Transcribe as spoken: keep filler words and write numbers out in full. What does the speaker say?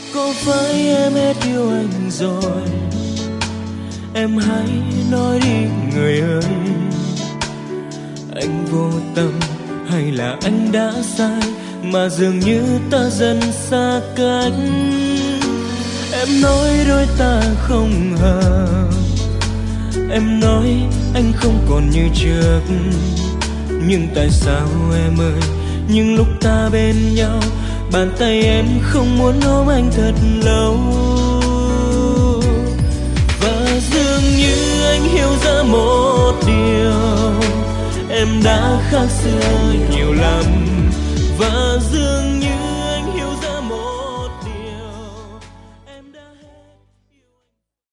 Có phải em hết yêu anh rồi? Em hãy nói đi người ơi. Anh vô tâm hay là anh đã sai mà dường như ta dần xa cách? Em nói đôi ta không hợp, em nói anh không còn như trước. Nhưng tại sao em ơi, những lúc ta bên nhau, bàn tay em không muốn ôm anh thật lâu. Và dường như anh hiểu ra một điều, em đã khác xưa nhiều lắm. Và dường